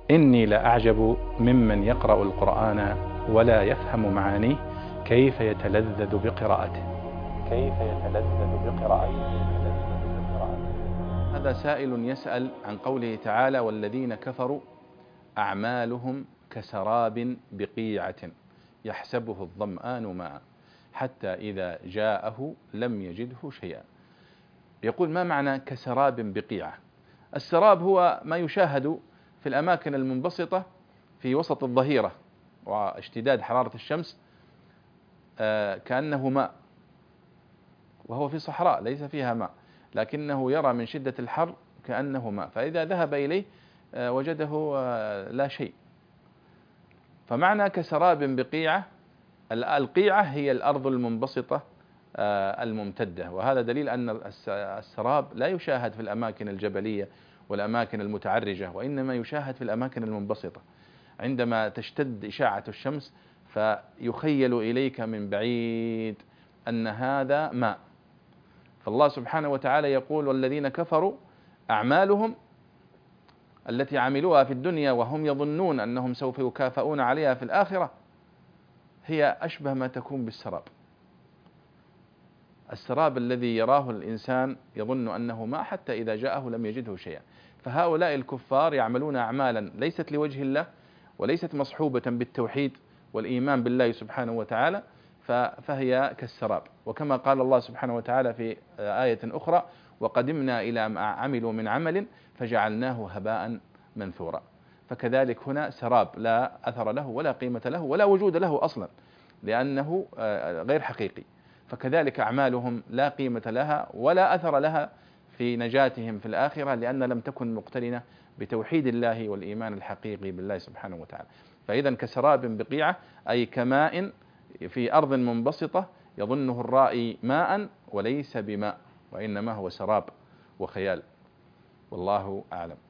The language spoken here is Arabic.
إني لأعجب ممن يقرأ القرآن ولا يفهم معانيه كيف يتلذذ بقراءته. هذا سائل يسأل عن قوله تعالى: والذين كفروا أعمالهم كسراب بقيعة يحسبه الظمآن ماء حتى إذا جاءه لم يجده شيئا. يقول: ما معنى كسراب بقيعة؟ السراب هو ما يشاهد في الأماكن المنبسطة في وسط الظهيرة واشتداد حرارة الشمس، كأنه ماء، وهو في صحراء ليس فيها ماء، لكنه يرى من شدة الحر كأنه ماء، فإذا ذهب إليه وجده لا شيء. فمعنى كسراب بقيعة، القيعة هي الأرض المنبسطة الممتدة، وهذا دليل أن السراب لا يشاهد في الأماكن الجبلية والأماكن المتعرجة، وإنما يشاهد في الأماكن المنبسطة. عندما تشتد إشاعة الشمس فيخيل إليك من بعيد أن هذا ماء. فالله سبحانه وتعالى يقول: والذين كفروا أعمالهم التي عملوها في الدنيا وهم يظنون أنهم سوف يكافئون عليها في الآخرة هي أشبه ما تكون بالسراب. السراب الذي يراه الإنسان يظن أنه ماء حتى إذا جاءه لم يجده شيئا. فهؤلاء الكفار يعملون أعمالا ليست لوجه الله وليست مصحوبة بالتوحيد والإيمان بالله سبحانه وتعالى، فهي كالسراب. وكما قال الله سبحانه وتعالى في آية أخرى: وقدمنا إلى ما عملوا من عمل فجعلناه هباء منثورا. فكذلك هنا سراب لا أثر له ولا قيمة له ولا وجود له أصلا، لأنه غير حقيقي. فكذلك أعمالهم لا قيمة لها ولا أثر لها في نجاتهم في الآخرة، لأن لم تكن مقترنة بتوحيد الله والإيمان الحقيقي بالله سبحانه وتعالى. فإذا كسراب بقيعة أي كماء في أرض منبسطة يظنه الرائي ماء وليس بماء، وإنما هو سراب وخيال. والله أعلم.